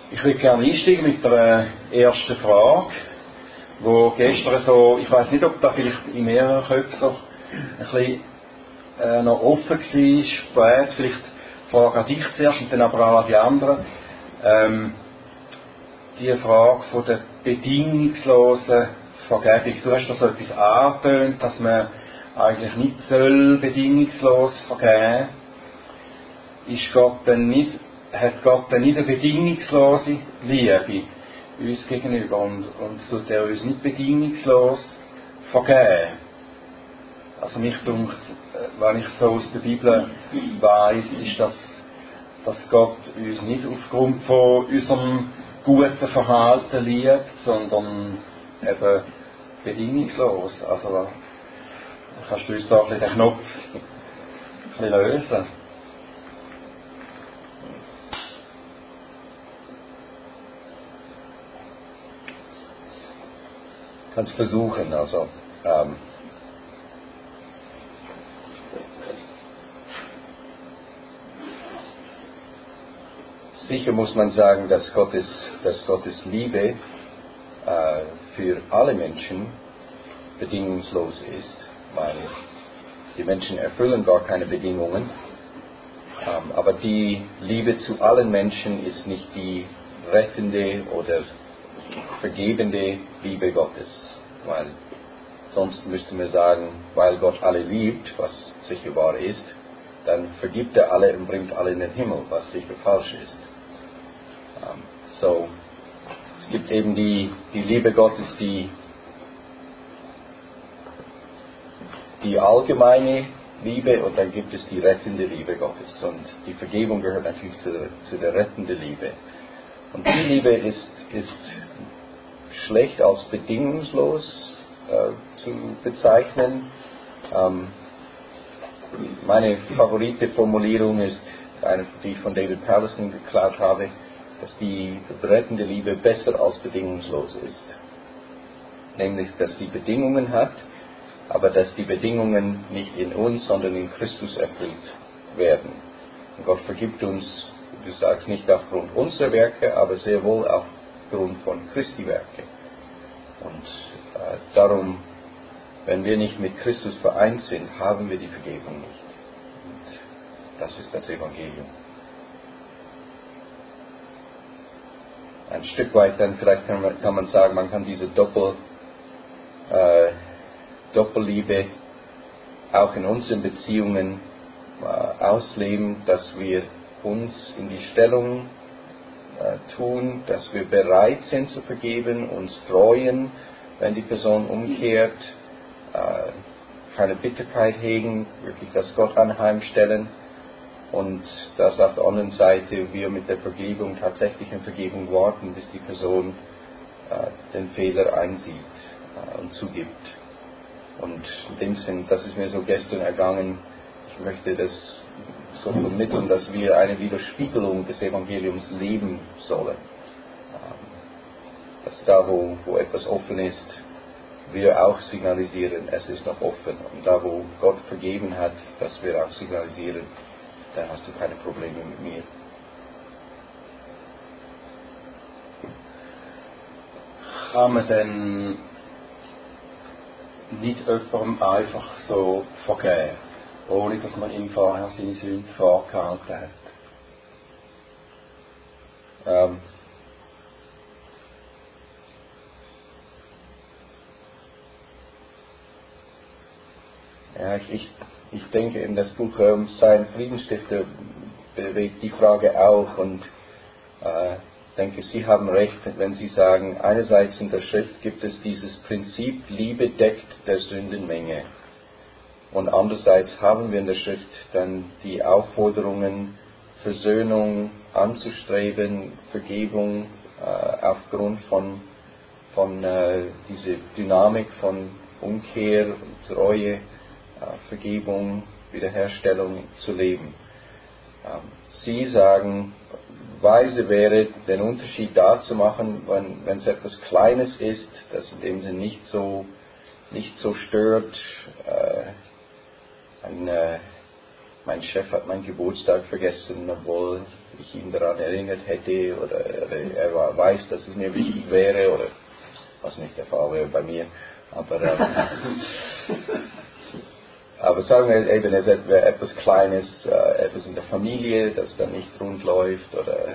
Ich würde gerne einsteigen mit der ersten Frage, wo gestern so, ich weiß nicht, ob da vielleicht in mehreren Köpfen so ein bisschen noch offen war, spät, vielleicht Frage an dich zuerst und dann aber auch an die anderen. Die Frage von der bedingungslosen Vergebung. Du hast da so etwas angetönt, dass man eigentlich nicht soll bedingungslos vergeben. Hat Gott dann nicht eine bedingungslose Liebe uns gegenüber und tut er uns nicht bedingungslos vergeben? Also mich dunkt, wenn ich so aus der Bibel weiss, ist, dass Gott uns nicht aufgrund von unserem guten Verhalten liebt, sondern eben bedingungslos. Also kannst du uns da ein bisschen den Knopf ein bisschen lösen? Kannst versuchen, also sicher muss man sagen, dass Gottes Liebe für alle Menschen bedingungslos ist, weil die Menschen erfüllen gar keine Bedingungen, aber die Liebe zu allen Menschen ist nicht die rettende oder vergebende Liebe Gottes, weil sonst müssten wir sagen, weil Gott alle liebt, was sicher wahr ist, dann vergibt er alle und bringt alle in den Himmel, was sicher falsch ist. Es gibt eben die Liebe Gottes, die allgemeine Liebe, und dann gibt es die rettende Liebe Gottes. Und die Vergebung gehört natürlich zu der rettenden Liebe. Und die Liebe ist schlecht als bedingungslos zu bezeichnen. Meine favorite Formulierung ist eine, die ich von David Powlison geklaut habe, dass die rettende Liebe besser als bedingungslos ist. Nämlich, dass sie Bedingungen hat, aber dass die Bedingungen nicht in uns, sondern in Christus erfüllt werden. Und Gott vergibt uns, du sagst, nicht aufgrund unserer Werke, aber sehr wohl aufgrund von Christi Werke. Und darum, wenn wir nicht mit Christus vereint sind, haben wir die Vergebung nicht. Und das ist das Evangelium. Ein Stück weit dann vielleicht kann man sagen, man kann diese Doppelliebe auch in unseren Beziehungen ausleben, dass wir uns in die Stellung tun, dass wir bereit sind zu vergeben, uns freuen, wenn die Person umkehrt, keine Bitterkeit hegen, wirklich das Gott anheimstellen. Und dass auf der anderen Seite wir mit der Vergebung, tatsächlichen Vergebung warten, bis die Person den Fehler einsieht und zugibt. Und in dem Sinn, das ist mir so gestern ergangen, ich möchte das so vermitteln, dass wir eine Widerspiegelung des Evangeliums leben sollen. Dass da, wo etwas offen ist, wir auch signalisieren, es ist noch offen. Und da, wo Gott vergeben hat, dass wir auch signalisieren, dann hast du keine Probleme mit mir. Kann man denn nicht jemandem einfach so vergeben, ohne dass man ihm vorher seine Sünde vorgehalten hat? Ja, ich denke, in das Buch Sein Friedensstifter bewegt die Frage auch, und denke, Sie haben recht, wenn Sie sagen, einerseits in der Schrift gibt es dieses Prinzip, Liebe deckt der Sündenmenge. Und andererseits haben wir in der Schrift dann die Aufforderungen, Versöhnung anzustreben, Vergebung aufgrund von dieser Dynamik von Umkehr, Treue, Vergebung, Wiederherstellung zu leben. Sie sagen, weise wäre, den Unterschied da zu machen, wenn es etwas Kleines ist, das in dem Sinne nicht so stört. Mein Chef hat meinen Geburtstag vergessen, obwohl ich ihn daran erinnert hätte oder er weiß, dass es mir wichtig wäre oder was nicht der Fall wäre bei mir. Aber sagen wir eben, es wäre etwas Kleines, etwas in der Familie, das dann nicht rund läuft oder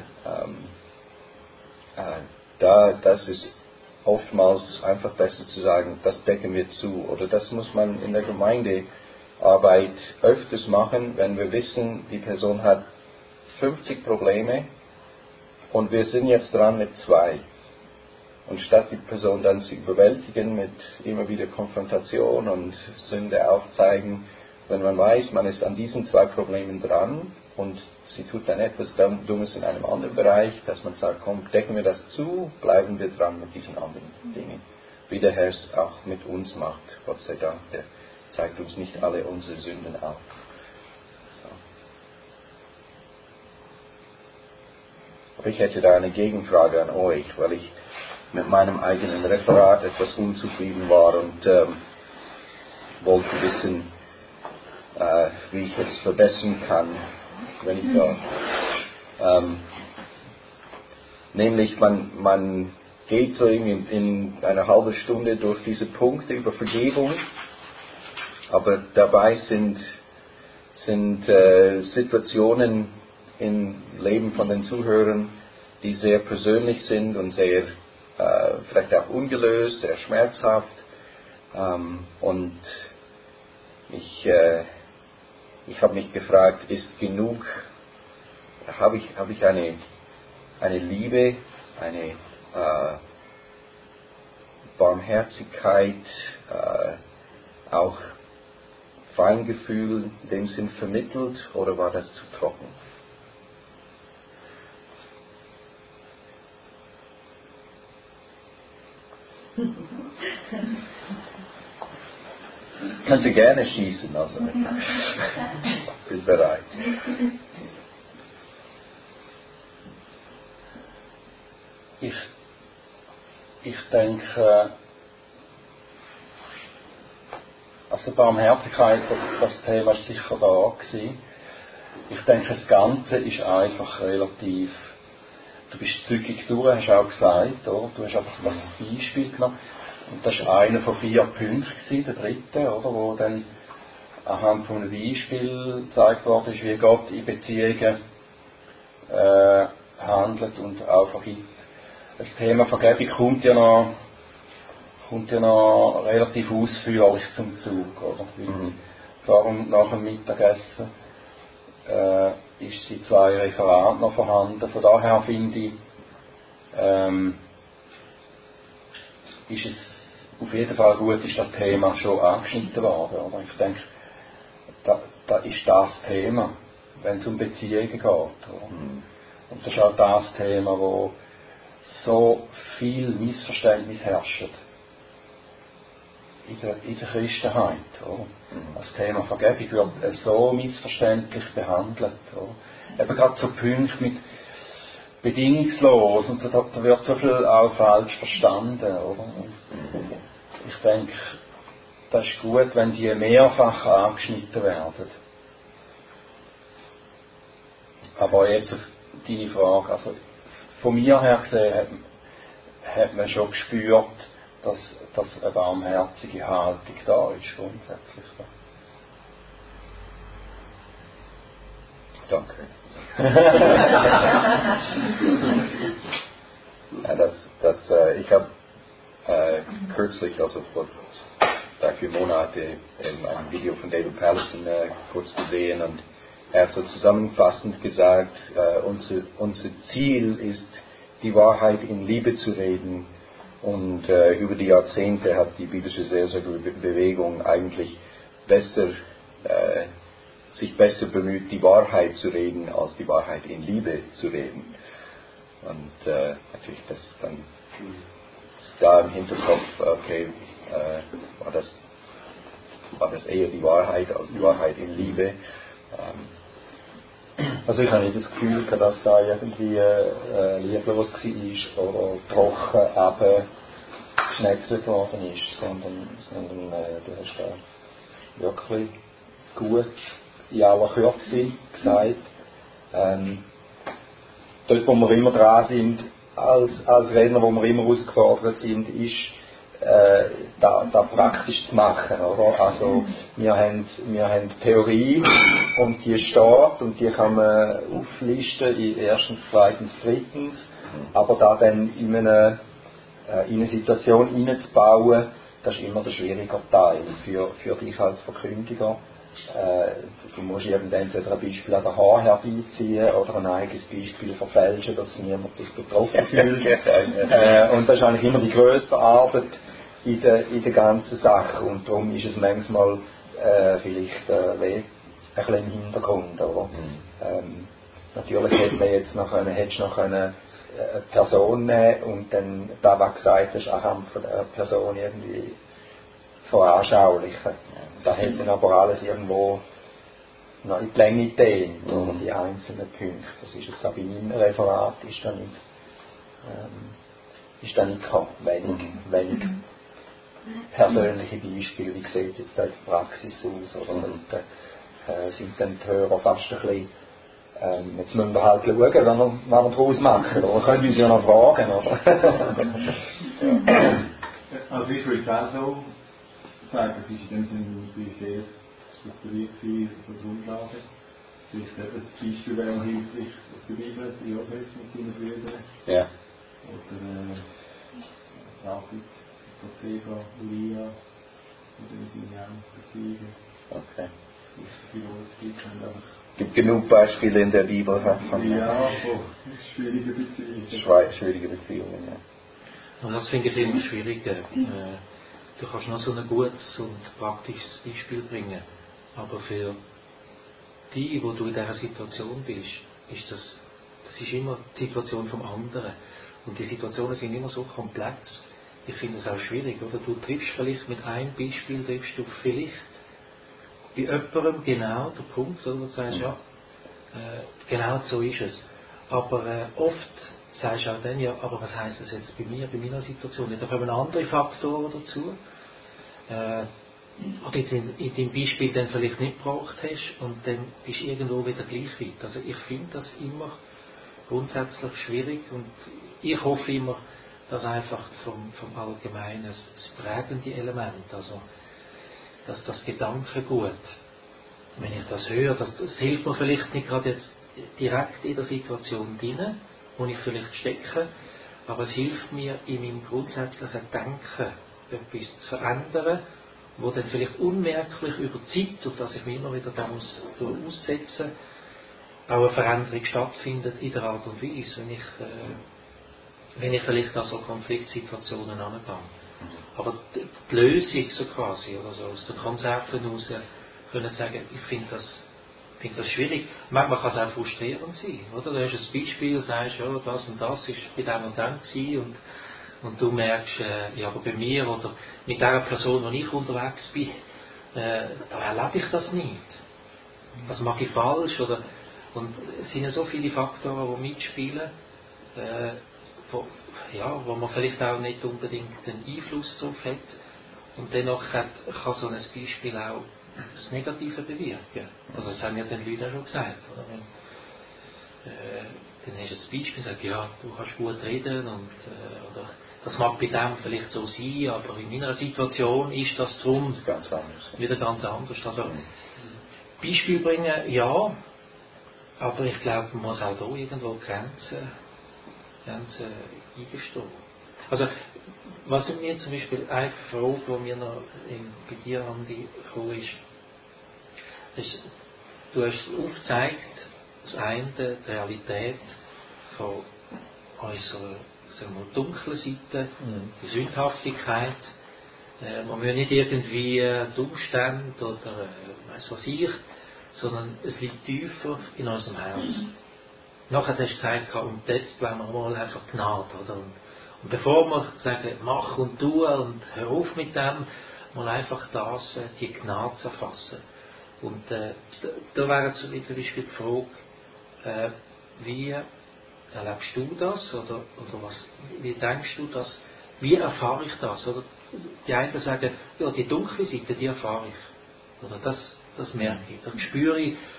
das ist oftmals einfach besser zu sagen, das decken wir zu oder das muss man in der Gemeindearbeit öfters machen, wenn wir wissen, die Person hat 50 Probleme und wir sind jetzt dran mit 2. Und statt die Person dann zu überwältigen mit immer wieder Konfrontation und Sünde aufzeigen, wenn man weiß, man ist an diesen 2 Problemen dran und sie tut dann etwas Dummes in einem anderen Bereich, dass man sagt, komm, decken wir das zu, bleiben wir dran mit diesen anderen Dingen. Wie der Herr es auch mit uns macht, Gott sei Dank, der zeigt uns nicht alle unsere Sünden auf. So. Aber ich hätte da eine Gegenfrage an euch, weil ich mit meinem eigenen Referat etwas unzufrieden war und wollte wissen, wie ich es verbessern kann, wenn ich da. Nämlich, man geht so in einer halben Stunde durch diese Punkte über Vergebung, aber dabei sind Situationen im Leben von den Zuhörern, die sehr persönlich sind und sehr vielleicht auch ungelöst, sehr schmerzhaft. Und ich habe mich gefragt, habe ich eine Liebe, eine Barmherzigkeit, auch Feingefühl in dem Sinn vermittelt oder war das zu trocken? Ich könnte gerne schießen, also ich bin bereit. Ich denke, also Barmherzigkeit, das Thema ist sicher da gewesen. Ich denke, das Ganze ist einfach relativ, du bist zügig durch, hast auch gesagt, oder? Du hast einfach das Beispiel genommen. Und das war einer von 4 Punkten gewesen, der dritte, oder? Wo dann anhand von einem Beispiel gezeigt worden ist, wie Gott in Beziehungen handelt und auch vergibt. Das Thema Vergebung kommt ja noch relativ ausführlich zum Zug, oder? Vor und nach dem Mittagessen ist sie 2 Referate noch vorhanden. Von daher finde ich, ist es auf jeden Fall gut, ist das Thema schon angeschnitten worden. Oder? Ich denke, da ist das Thema, wenn es um Beziehungen geht. Oder? Und das ist auch das Thema, wo so viel Missverständnis herrscht in der Christenheit. Oder? Das Thema Vergebung wird so missverständlich behandelt. Oder? Eben gerade so Punkte mit bedingungslos und da wird so viel auch falsch verstanden. Oder? Ich denke, das ist gut, wenn die mehrfach angeschnitten werden. Aber jetzt auf deine Frage, also von mir her gesehen hat man schon gespürt, dass eine barmherzige Haltung da ist, grundsätzlich. Danke. Ich habe kürzlich, also vor 3-4 Monaten, ein Video von David Pallison kurz gesehen und er hat so zusammenfassend gesagt, unser Ziel ist, die Wahrheit in Liebe zu reden. Und über die Jahrzehnte hat die biblische Seelsorgebewegung eigentlich sich besser bemüht, die Wahrheit zu reden, als die Wahrheit in Liebe zu reden. Und natürlich das dann da im Hinterkopf, okay, war das eher die Wahrheit als die Wahrheit in Liebe. Also ich habe nicht das Gefühl, dass da irgendwie lieblos war oder trocken geschnetzelt worden ist, sondern du hast da wirklich gut in aller Kürze gesagt. dort, wo wir immer dran sind, als Redner, wo wir immer herausgefordert sind, ist, da praktisch zu machen, oder? Also, wir haben Theorie, und die steht, und die kann man auflisten in erstens, zweitens, drittens, aber da dann in eine Situation hineinzubauen, das ist immer der schwierige Teil für dich als Verkündiger. Du musst entweder ein Beispiel an der Haar herbeiziehen oder ein eigenes Beispiel verfälschen, dass niemand sich betroffen fühlt. Und das ist eigentlich immer die grösste Arbeit in der ganzen Sache. Und darum ist es manchmal vielleicht ein bisschen im Hintergrund. Oder? Natürlich hättest du noch eine Person nehmen und dann da, was gesagt hast, anhand von der Person irgendwie veranschaulichen. Da hätte dann aber alles irgendwo noch in die Länge gedehnt, oder die einzelnen Punkte. Das ist jetzt auch bei meinem Referat, ist da nicht gekommen. Wenig persönliche Beispiele, wie sieht jetzt da die Praxis aus, oder sind dann die Hörer fast ein bisschen, jetzt müssen wir halt schauen, was wir daraus machen, oder können wir uns ja noch fragen, oder? Also ich würde auch so sagen, es ist in dem Sinne sehr strukturiert von der Grundlage. Vielleicht eben das Beispiel wäre noch hilfreich aus der Bibel, die Josef mit seinen Brüdern. Ja. Oder David, Bathseba, Uriah, oder seine Beziehungen. Okay. Es gibt genug Beispiele in der Bibel. Ja, von schwierigen Beziehungen. Schwierige Beziehungen, ja. Und das finde ich immer schwierig. Du kannst noch so ein gutes und praktisches Beispiel bringen, aber für die, wo du in dieser Situation bist, ist das ist immer die Situation vom anderen. Und die Situationen sind immer so komplex. Ich finde es auch schwierig, oder? Du triffst vielleicht mit einem Beispiel, triffst du vielleicht bei jemandem genau den Punkt, oder? Du sagst, ja, genau so ist es. Aber oft sagst du auch dann, ja, aber was heisst das jetzt bei mir, bei meiner Situation? Da kommen andere Faktoren dazu, oder jetzt in deinem Beispiel dann vielleicht nicht gebraucht hast, und dann bist du irgendwo wieder gleich weit. Also ich finde das immer grundsätzlich schwierig, und ich hoffe immer, dass einfach vom Allgemeinen das prägende Element, also dass das Gedankengut, wenn ich das höre, das hilft mir vielleicht nicht gerade jetzt direkt in der Situation drin, wo ich vielleicht stecke, aber es hilft mir in meinem grundsätzlichen Denken etwas zu verändern, wo dann vielleicht unmerklich über die Zeit, auf das ich mich immer wieder da muss aussetzen, auch eine Veränderung stattfindet in der Art und Weise, wenn ich vielleicht an so Konfliktsituationen angehe. Aber die Lösung so quasi, oder so aus den Konzepten heraus, können sagen, ich finde das schwierig. Manchmal kann es auch frustrierend sein, oder? Du hast ein Beispiel, sagst, ja, das und das ist bei dem und dem gewesen, und du merkst, ja, aber bei mir oder mit der Person, wo ich unterwegs bin, da erlebe ich das nicht. Das mache ich falsch, oder? Und es sind ja so viele Faktoren, die mitspielen, wo man vielleicht auch nicht unbedingt einen Einfluss darauf hat. Und dennoch kann so ein Beispiel auch das Negative bewirken. Also das haben ja den Leuten auch schon gesagt. Oder? Dann hast du ein Beispiel und sagst, ja, du kannst gut reden, und, oder das mag bei dem vielleicht so sein, aber in meiner Situation ist das drum wieder ganz anders. Also Beispiel bringen, ja, aber ich glaube, man muss auch da irgendwo Grenzen eingestehen. Also, was mir zum Beispiel eine Frage, die mir noch bei dir, Andi, gekommen ist, du hast aufgezeigt, das eine, die Realität von unserer, sagen wir, dunklen Seite, die Sündhaftigkeit. Man will nicht irgendwie die Umstände oder weiss was ich, sondern es liegt tiefer in unserem Herzen. Nachher hast du gesagt, und jetzt wollen wir mal einfach Gnade, oder? Und bevor wir sagen, mach und tu und hör auf mit dem, mal einfach die Gnade zu erfassen. Und da wäre zum Beispiel die Frage, wie erlebst du das, oder wie denkst du das, wie erfahre ich das? Oder die einen sagen, ja, die dunkle Seite, die erfahre ich. Oder das merke ich, das spüre ich,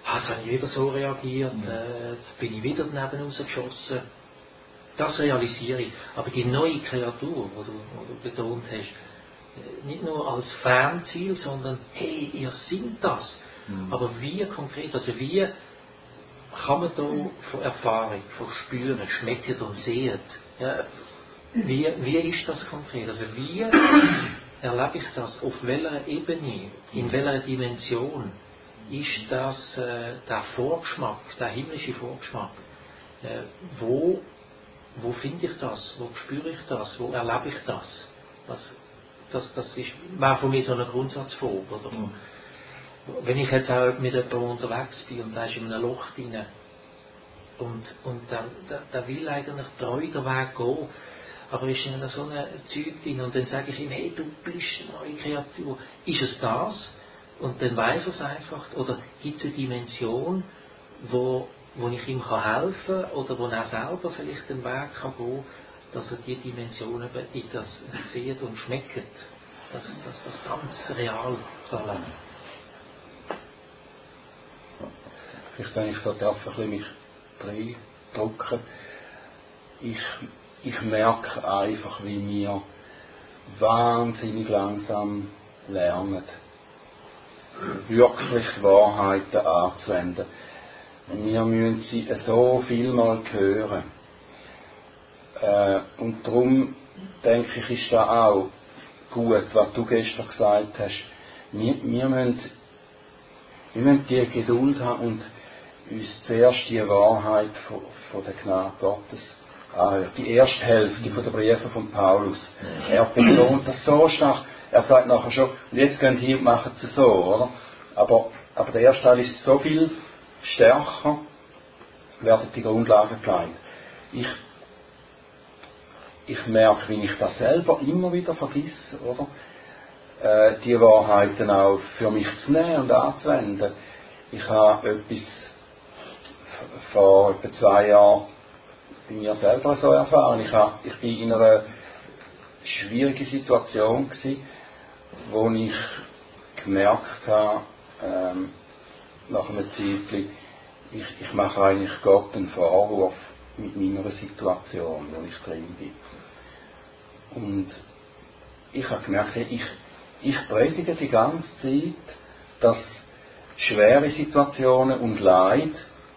jetzt habe ich wieder so reagiert, jetzt bin ich wieder daneben rausgeschossen. Das realisiere ich. Aber die neue Kreatur, die du betont hast, nicht nur als Fernziel, sondern hey, ihr seid das. Aber wie konkret, also wie kann man da von Erfahrung, von Spüren, schmecken und sehen, ja, wie ist das konkret? Also wie erlebe ich das? Auf welcher Ebene? In welcher Dimension ist das der Vorgeschmack, der himmlische Vorgeschmack? Wo finde ich das? Wo spüre ich das? Wo erlebe ich das? Das wäre von mir so eine Grundsatzfrage. Oder? Wenn ich jetzt auch mit jemandem unterwegs bin und der ist in einem Loch drin und der will eigentlich treu den Weg gehen, aber ist in so einem Zeug drin und dann sage ich ihm, hey, du bist eine neue Kreatur. Ist es das? Und dann weiss er es einfach. Oder gibt es eine Dimension, wo ich ihm helfen kann oder wo er selber vielleicht den Weg kann gehen, dass er die Dimensionen in das sieht und schmeckt, dass das ganz real kann erleben. Vielleicht, wenn ich da darf, ein bisschen mich reindrücken. Ich merke einfach, wie wir wahnsinnig langsam lernen, wirklich Wahrheiten anzuwenden. Wir müssen sie so viel mal hören. Und darum denke ich, ist das auch gut, was du gestern gesagt hast. Wir müssen die Geduld haben und uns zuerst die Wahrheit von der Gnade Gottes anhören. Die erste Hälfte von den Briefen von Paulus. Er betont das so stark. Er sagt nachher schon, und jetzt gehen hier und machen es so, oder? Aber der erste Teil ist so viel stärker, werden die Grundlagen gelegt. Ich merke, wie ich das selber immer wieder vergesse, oder? Die Wahrheiten auch für mich zu nehmen und anzuwenden. Ich habe etwas vor etwa 2 Jahren bei mir selber so erfahren. Ich war in einer schwierigen Situation gewesen, wo ich gemerkt habe, nach einem Zeitchen, ich mache eigentlich Gott einen Vorwurf mit meiner Situation, wo ich drin bin. Und ich habe gemerkt, ich predige die ganze Zeit, dass schwere Situationen und Leid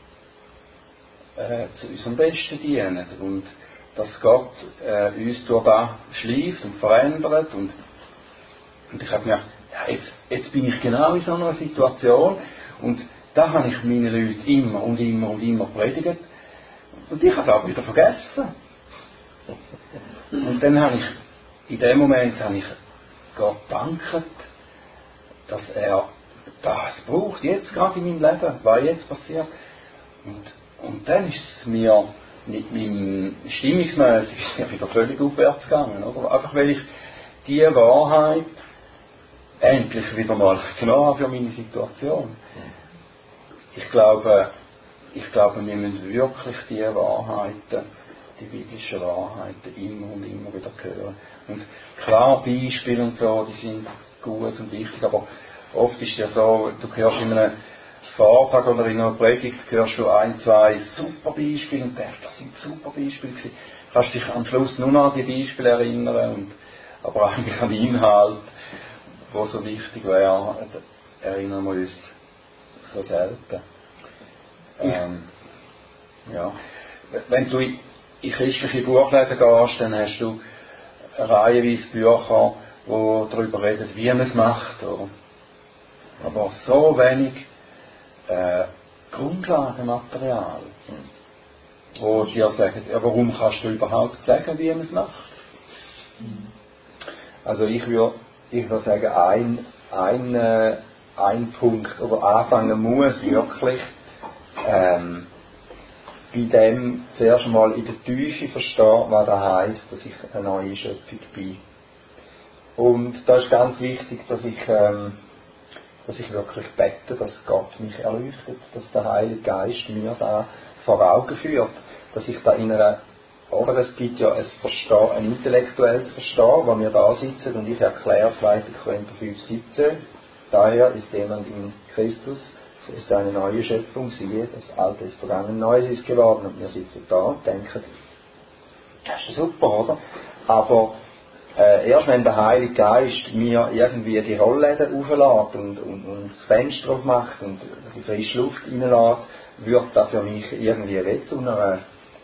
zu unserem Besten dienen und dass Gott uns durch das schleift und verändert und ich habe gemerkt, ja, jetzt bin ich genau in so einer Situation und da habe ich meine Leute immer und immer und immer predigt und ich habe das wieder vergessen. Und dann habe ich, in dem Moment habe ich Gott danket, dass er das braucht, jetzt gerade in meinem Leben, was jetzt passiert. Und dann ist es mir mit meinem Stimmungsmäßig wieder völlig aufwärts gegangen. Oder? Einfach weil ich die Wahrheit endlich wieder mal genommen habe für meine Situation. Ich glaube, wir müssen wirklich die Wahrheiten, die biblischen Wahrheiten immer und immer wieder hören. Und klar, Beispiele und so, die sind gut und wichtig, aber oft ist es ja so, du hörst in einem Vortrag oder in einer Predigt, hörst du 1, 2 super Beispiele und denkst, das sind super Beispiele gewesen. Kannst dich am Schluss nur noch an die Beispiele erinnern, aber eigentlich an den Inhalt, wo so wichtig wäre, erinnern wir uns so selten. Ja. Wenn du in christliche Buchläden gehst, dann hast du reihenweise Bücher, die darüber reden, wie man es macht. Oder? Aber so wenig Grundlagenmaterial, wo dir sagen, ja, warum kannst du überhaupt sagen, wie man es macht? Also ich würde sagen, ein Punkt, oder anfangen muss wirklich, bei dem zuerst mal in der Tiefe verstehen, was das heisst, dass ich eine neue Schöpfung bin. Und da ist ganz wichtig, dass ich wirklich bete, dass Gott mich erleuchtet, dass der Heilige Geist mir da vor Augen führt, dass ich da in einer, oder es gibt ja ein intellektuelles Verstehen, wo wir da sitzen und ich erkläre 2. Korinther 5,17, daher ist jemand in Christus, es ist eine neue Schöpfung, siehe, das Alte ist vergangen, Neues ist geworden. Und wir sitzen da und denken, das ist super, oder? Aber erst wenn der Heilige Geist mir irgendwie die Rollläden auflässt und das Fenster aufmacht und die frische Luft reinlässt, wird das für mich irgendwie zu einer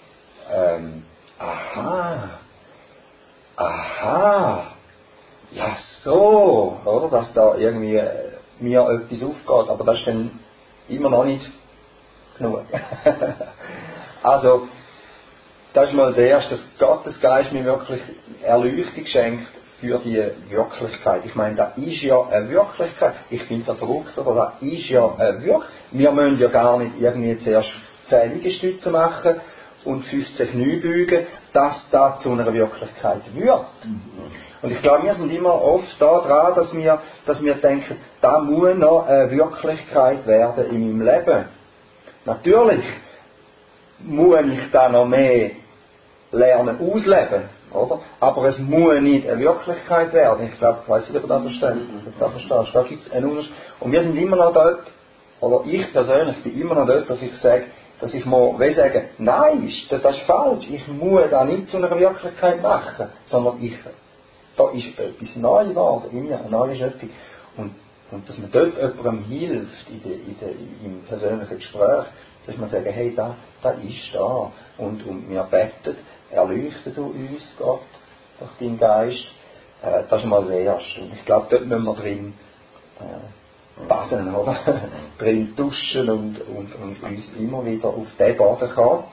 ja so, oder? Dass da irgendwie mir etwas aufgeht, aber das ist dann immer noch nicht genug. Also, das ist mal das Erste, dass Gottes Geist mir wirklich Erleuchtung schenkt für die Wirklichkeit. Ich meine, das ist ja eine Wirklichkeit. Ich finde das verrückt, aber das ist ja eine Wirklichkeit. Wir müssen ja gar nicht irgendwie zuerst 10 Liegestütze machen und 15 Kniebeugen, dass das zu einer Wirklichkeit wird. Und ich glaube, wir sind immer oft da dran, dass wir denken, da muss noch eine Wirklichkeit werden in meinem Leben. Natürlich muss ich da noch mehr lernen ausleben, oder? Aber es muss nicht eine Wirklichkeit werden. Ich glaube, ich weiss nicht, ob du das verstehst. Da gibt es einen Unterschied. Und wir sind immer noch dort, oder ich persönlich bin immer noch dort, dass ich sage, dass ich mal sagen, nein, das ist falsch. Ich muss da nicht zu einer Wirklichkeit machen, sondern da ist etwas neu geworden in mir, eine neue Schöpfung. Und dass man dort jemandem hilft, im persönlichen Gespräch, dass man sagen, hey, da ist da. Und wir beten, erleuchte du uns, Gott, durch deinen Geist. Das ist mal das Erste. Und ich glaube, dort müssen wir drin baden, oder? drin duschen und uns immer wieder auf den Boden kommen.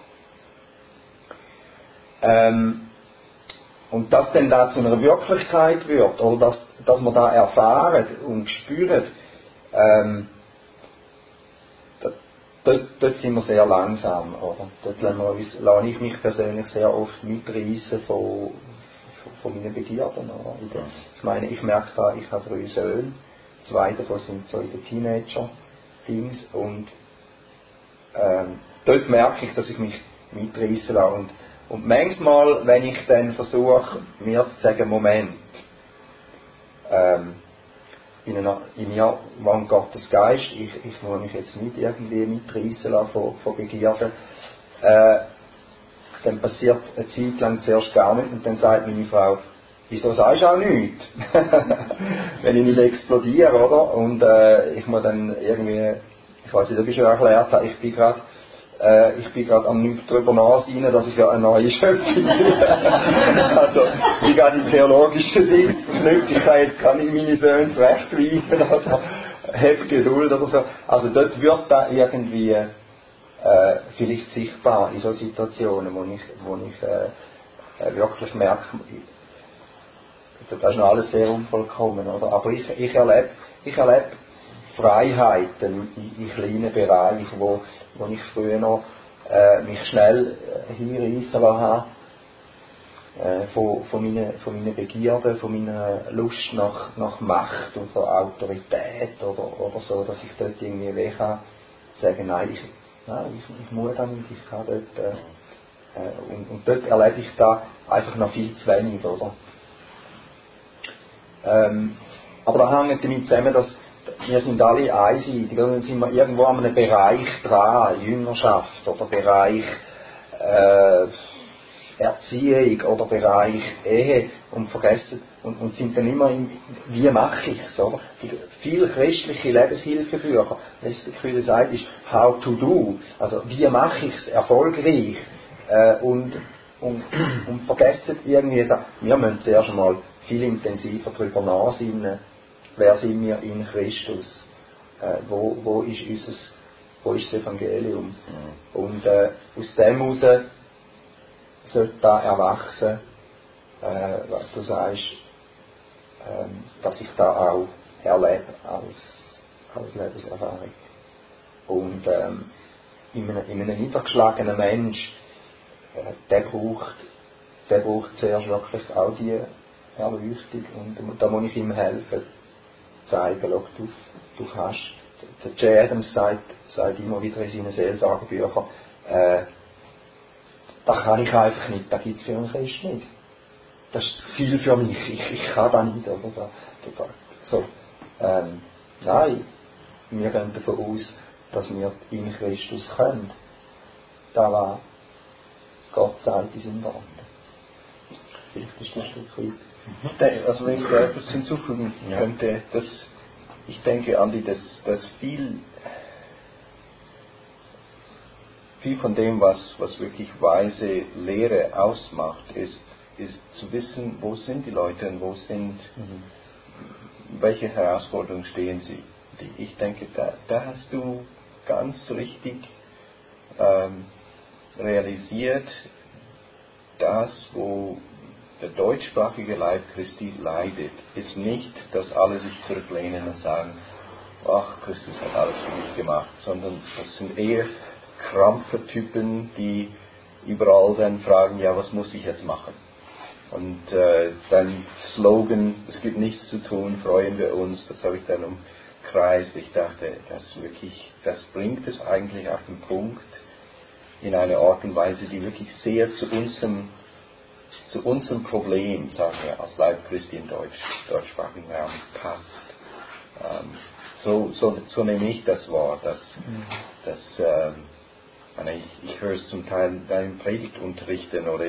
Und dass dann da zu einer Wirklichkeit wird, oder dass wir da erfahren und spüren, dort sind wir sehr langsam, oder? Dort lasse ich mich persönlich sehr oft mitreißen von meinen Begierden, oder? Ich meine, ich merke da, ich habe 3 Söhne, 2 davon sind so in den Teenager-Dings, und dort merke ich, dass ich mich mitreißen lasse. Und manchmal, wenn ich dann versuche, mir zu sagen, Moment, in mir wohnt Gottes Geist, ich muss mich jetzt nicht irgendwie mitreißen lassen von Begierden, dann passiert eine Zeit lang zuerst gar nichts und dann sagt meine Frau, wieso sagst du auch nichts? Wenn ich nicht explodiere, oder? Und ich muss dann irgendwie, ich weiß nicht, ob ich schon erklärt habe, ich bin gerade am darüber nachsinnen, dass ich ja eine neue Schöpfung bin. Also, ich gehe in theologischen Ding verknüpft, ich kann nicht meine Söhne zurechtweisen oder hab Geduld oder so. Also dort wird da irgendwie vielleicht sichtbar in so Situationen, wo ich wirklich merke, das ist noch alles sehr unvollkommen, oder? Aber ich erlebe Freiheiten in kleinen Bereichen, wo ich früher noch mich schnell hinreissen lassen habe, von meinen Begierden, von meiner Lust nach Macht und von Autorität oder so, dass ich dort irgendwie weh kann, sagen, nein, ich muss da nicht, ich kann dort, und dort erlebe ich da einfach noch viel zu wenig, oder? Aber da hängt damit zusammen, dass wir sind alle einseitig, und dann sind wir irgendwo an einem Bereich dran, Jüngerschaft oder Bereich Erziehung oder Bereich Ehe und vergessen und sind dann immer wie mache ich es, oder? Viele christliche Lebenshilfebücher, wenn es der Gefühl sagt, ist how to do, also wie mache ich es erfolgreich, und vergessen irgendwie, wir müssen zuerst einmal viel intensiver darüber nachsinnen, wer sind wir in Christus, wo ist das Evangelium, und aus dem heraus sollte da erwachsen, was du sagst, dass ich da auch erlebe als Lebenserfahrung. Und in einem niedergeschlagenen Mensch, der braucht zuerst wirklich auch die Erleuchtung, und da muss ich ihm helfen, zeigen, schau, du kannst. Der Jay Adams sagt immer wieder in seinen Seelsorgebüchern, das kann ich einfach nicht, das gibt es für einen Christ nicht. Das ist zu viel für mich, ich kann das nicht. Oder so. Nein, wir gehen davon aus, dass wir in Christus können. Da war Gott sagt in seinem Wort. Vielleicht ist das ein Stück weit. Also wenn ich da etwas hinzufügen könnte, ich denke, Andi, dass viel von dem, was wirklich weise Lehre ausmacht, ist zu wissen, wo sind die Leute und welche Herausforderungen stehen sie. Ich denke, da hast du ganz richtig realisiert, das, wo der deutschsprachige Leib Christi leidet, ist nicht, dass alle sich zurücklehnen und sagen, ach, Christus hat alles für mich gemacht, sondern das sind eher Krampfertypen, die überall dann fragen, ja, was muss ich jetzt machen? Und dann Slogan, es gibt nichts zu tun, freuen wir uns, das habe ich dann umkreist. Ich dachte, das bringt es eigentlich auf den Punkt in eine Art und Weise, die wirklich sehr zu unserem Problem, sagen wir, als Leib Christi im deutschsprachigen Raum passt. So nehme ich das wahr, ich höre es zum Teil in Predigtunterrichten oder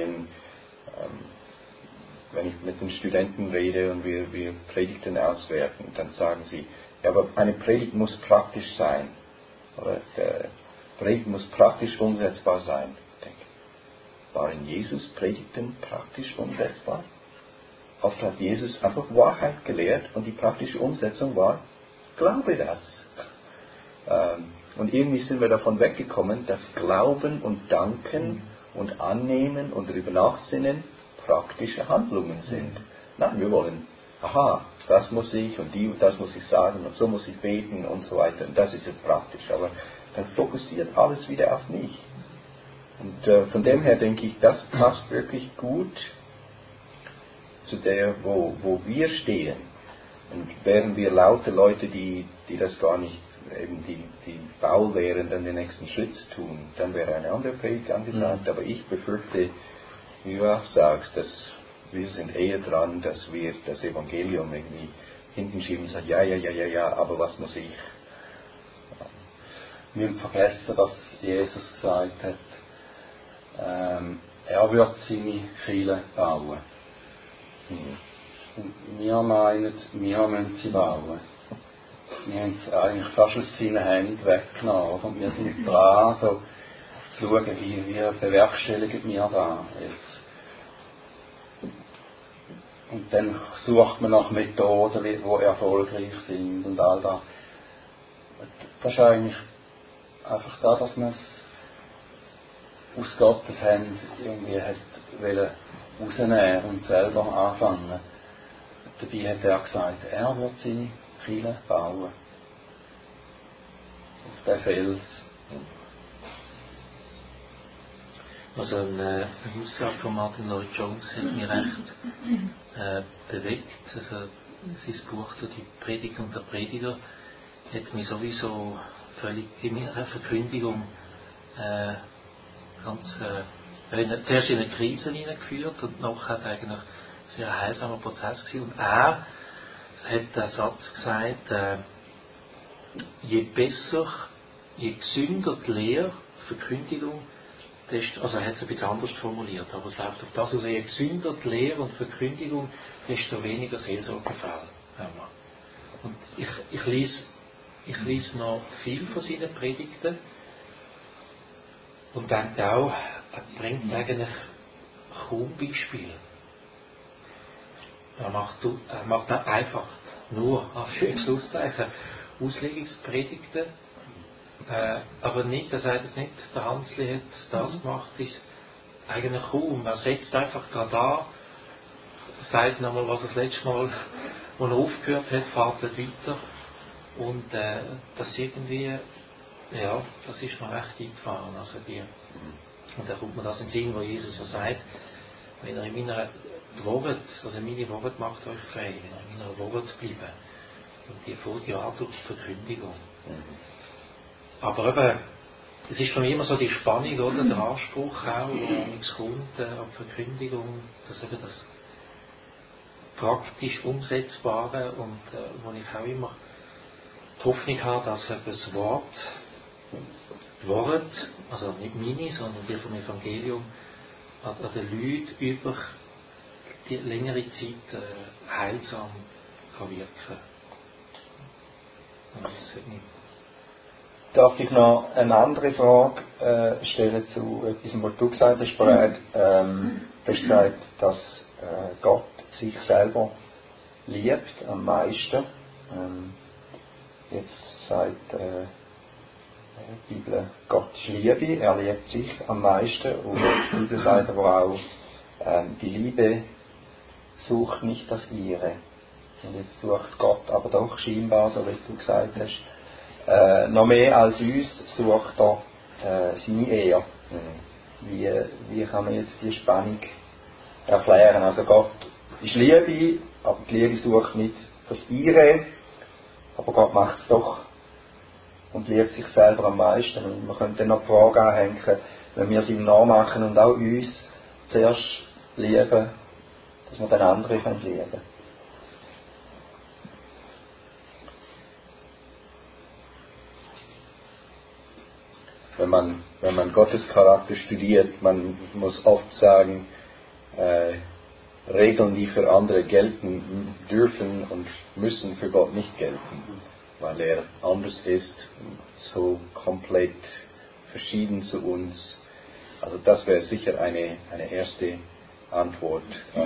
wenn ich mit den Studenten rede und wir Predigten auswerten, dann sagen sie, ja, aber eine Predigt muss praktisch sein. Oder Predigt muss praktisch umsetzbar sein. Ich denke, waren Jesus Predigten praktisch umsetzbar? Oft hat Jesus einfach Wahrheit gelehrt und die praktische Umsetzung war, glaube das. Und irgendwie sind wir davon weggekommen, dass Glauben und Danken und Annehmen und darüber nachsinnen praktische Handlungen sind. Nein, wir wollen, das muss ich und das muss ich sagen und so muss ich beten und so weiter. Und das ist jetzt praktisch. Aber dann fokussiert alles wieder auf mich. Und von dem her denke ich, das passt wirklich gut zu der, wo wir stehen. Und wären wir lauter Leute, die das gar nicht, eben die faul wären, dann den nächsten Schritt zu tun, dann wäre eine andere Predigt angesagt. Aber ich befürchte, wie du auch sagst, dass wir sind eher dran, dass wir das Evangelium irgendwie hinten schieben und sagen, ja, aber was muss ich? Wir haben vergessen, dass Jesus gesagt hat, er wird seine Kirche bauen. Und wir meinen, wir müssen sie bauen. Wir haben es eigentlich fast aus seinen Händen weggenommen. Und wir sind dran, so zu schauen, wie bewerkstelligen wir da jetzt. Und dann sucht man nach Methoden, die erfolgreich sind und all das. Das ist eigentlich einfach da, dass man es aus Gottes Händen irgendwie hat rausnehmen und selber anfangen. Dabei hat er gesagt, er wird seine Kirche bauen. Auf den Fels. Also eine Aussage von Martin Lloyd Jones hat mich recht bewegt. Also sein Buch «Die Predigt und der Prediger» hat mich sowieso völlig in meiner Verkündigung zuerst in eine Krise hineingeführt und nachher hat eigentlich ein sehr heilsamer Prozess gewesen. Und er hat den Satz gesagt, je besser, je gesünder die Lehre, Verkündigung, also er hat es ein bisschen anders formuliert, aber es läuft auf das, also je gesünder die Lehre und Verkündigung, desto weniger Seelsorgefälle haben wir. Und ich lese noch viel von seinen Predigten und denke auch, er bringt eigentlich kaum Beispiele. Er macht einfach nur, Anführungszeichen, Auslegungspredigten, aber nicht, er sagt es nicht, der Hansli hat das gemacht, ist eigentlich kaum. Er setzt einfach gerade da, sagt nochmal, was er das letzte Mal, wo er aufgehört hat, fährt er weiter und das irgendwie, ja, das ist mir recht eingefahren, also und da kommt mir das in den Sinn, wo Jesus so sagt, wenn er in meiner Worte, also meine Worte macht euch frei, wenn ihr in meiner Worte bleiben. Und die fährt ja an durch die Verkündigung. Aber eben, es ist für mich immer so die Spannung, oder? Der Anspruch auch, der nichts kommt, an die Verkündigung, dass eben das praktisch Umsetzbare und wo ich auch immer die Hoffnung habe, dass eben das Wort die Worte, also nicht meine, sondern die vom Evangelium, an den Leuten über die längere Zeit heilsam kann wirken. Und das hat mich. Darf ich noch eine andere Frage stellen zu etwas, was du gesagt hast, Brad? Du hast gesagt, dass Gott sich selber liebt am meisten. Jetzt sagt die Bibel, Gott ist Liebe, er liebt sich am meisten. Und die Bibel sagt aber auch, die Liebe sucht nicht das Ihre. Und jetzt sucht Gott aber doch scheinbar, so wie du gesagt hast, noch mehr als uns sucht er seine Ehe. Wie kann man jetzt die Spannung erklären? Also Gott ist Liebe, aber die Liebe sucht nicht das Ihre, aber Gott macht es doch und liebt sich selber am meisten. Und man könnte dann noch die Frage anhängen, wenn wir es ihm nachmachen und auch uns zuerst lieben, dass wir den anderen lieben können. Wenn man Gottes Charakter studiert, man muss oft sagen, Regeln, die für andere gelten, dürfen und müssen für Gott nicht gelten, weil er anders ist, so komplett verschieden zu uns. Also das wäre sicher eine erste Antwort.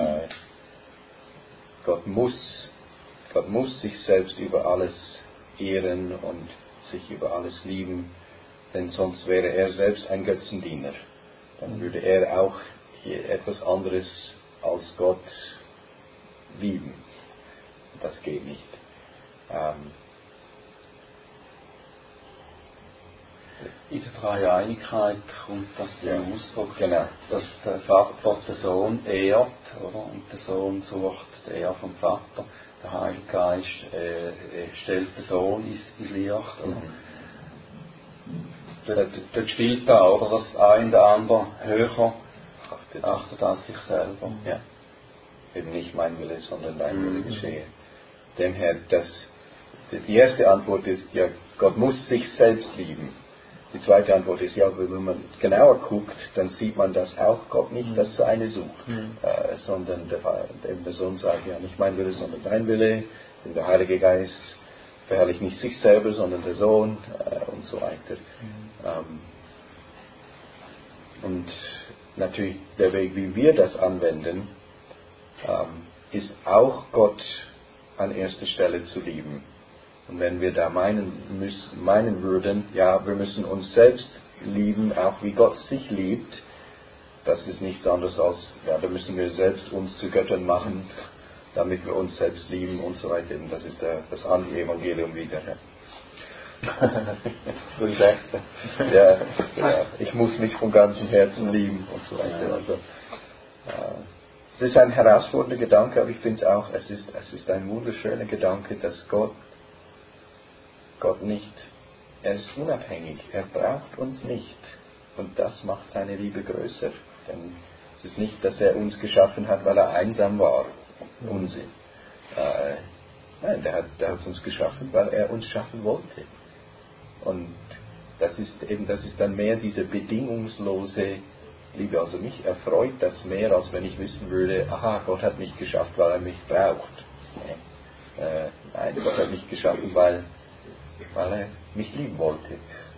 Gott muss sich selbst über alles ehren und sich über alles lieben, denn sonst wäre er selbst ein Götzendiener. Dann würde er auch etwas anderes als Gott lieben. Das geht nicht. In der Dreieinigkeit kommt das zum Ausdruck, genau. Dass der Vater den Sohn ehrt, oder? Und der Sohn sucht die Ehre vom Vater. Der Heilige Geist stellt den Sohn ins Licht. Oder? Dort spielt da, oder, dass ein der andere höher achtet als sich selber. Ja. Eben nicht mein Wille, sondern dein Wille geschehe. Demher, die erste Antwort ist, ja, Gott muss sich selbst lieben. Die zweite Antwort ist, ja, wenn man genauer guckt, dann sieht man, dass auch Gott nicht das Seine sucht, sondern der Sohn sagt, ja, nicht mein Wille, sondern dein Wille. Und der Heilige Geist verherrlicht nicht sich selber, sondern der Sohn und so weiter. Und natürlich der Weg, wie wir das anwenden, ist auch Gott an erster Stelle zu lieben. Und wenn wir da meinen würden, ja, wir müssen uns selbst lieben, auch wie Gott sich liebt, das ist nichts anderes als, ja, da müssen wir selbst uns zu Göttern machen, damit wir uns selbst lieben und so weiter. Und das ist das Anti-Evangelium wieder. Du sagst ja, ich muss mich von ganzem Herzen lieben und so weiter. Also, es ist ein herausfordernder Gedanke, aber ich finde es auch, es ist ein wunderschöner Gedanke, dass Gott nicht, er ist unabhängig, er braucht uns nicht. Und das macht seine Liebe größer. Denn es ist nicht, dass er uns geschaffen hat, weil er einsam war. Unsinn. Nein, der hat uns geschaffen, weil er uns schaffen wollte. Und das ist dann mehr diese bedingungslose Liebe. Also mich erfreut das mehr, als wenn ich wissen würde, aha, Gott hat mich geschaffen, weil er mich braucht. Nein, Gott hat mich geschaffen, weil er mich lieben wollte.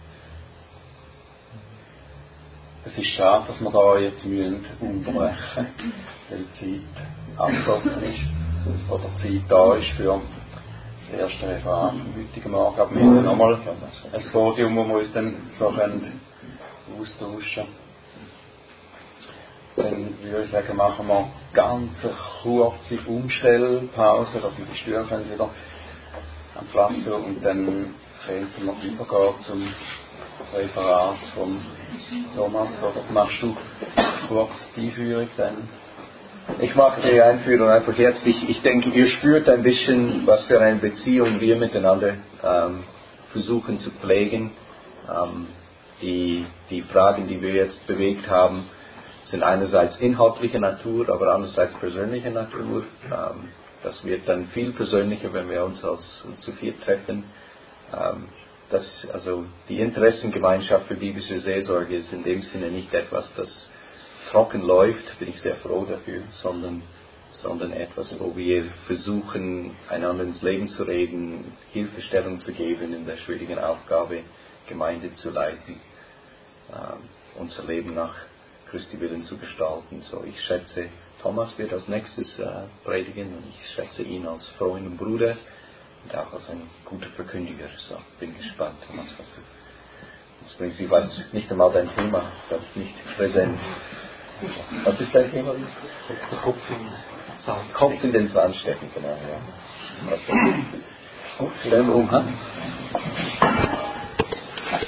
Es ist schade, dass wir da jetzt unterbrechen müssen, weil die Zeit abgelaufen ist, oder die Zeit da ist für das erste Referat am heutigen Morgen. Aber wir haben nochmal ein Podium, wo wir uns dann so austauschen können. Dann würde ich sagen, machen wir ganz eine kurze Umstellpause, dass wir die Stühle wieder am Platz tun und dann können wir übergehen zum Referat von Thomas. Oder machst du kurz die Einführung dann? Ich mache die Einführung einfach jetzt. Ich denke, ihr spürt ein bisschen, was für eine Beziehung wir miteinander versuchen zu pflegen. Die Fragen, die wir jetzt bewegt haben, sind einerseits inhaltlicher Natur, aber andererseits persönlicher Natur. Das wird dann viel persönlicher, wenn wir uns zu viert treffen. also die Interessengemeinschaft für biblische Seelsorge ist in dem Sinne nicht etwas, das trocken läuft, bin ich sehr froh dafür, sondern etwas, wo wir versuchen, einander ins Leben zu reden, Hilfestellung zu geben in der schwierigen Aufgabe, Gemeinde zu leiten, unser Leben nach Christi Willen zu gestalten. So, ich schätze, Thomas wird als nächstes predigen und ich schätze ihn als Freund und Bruder und auch als ein guter Verkündiger. So, bin gespannt, Thomas, was du uns bringst. Ich weiß nicht einmal dein Thema, das ist nicht präsent. Was ist dein Thema? Der Kopf in den Sand stecken, genau. Ja. Okay. Gut, stellen wir um.